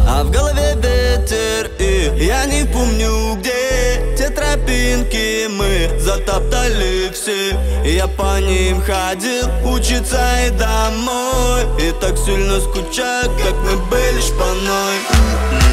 а в голове ветер, и я не помню, где те тропинки мы затоптали все. И я по ним ходил учиться и домой, и так сильно скучаю, как мы были шпаной.